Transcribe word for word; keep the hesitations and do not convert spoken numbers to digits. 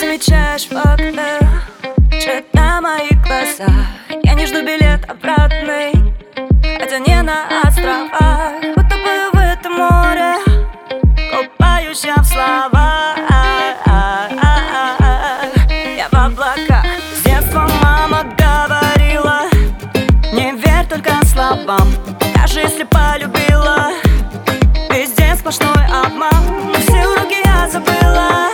замечаешь в окне свет на моих глазах. Я не жду билет обратный, хотя не на островах. Будто бы в этом море купаюсь я в словах. Я в облаках. С детства мама говорила: не верь только словам, даже если полюбила. Везде сплошной обман, все уроки я забыла.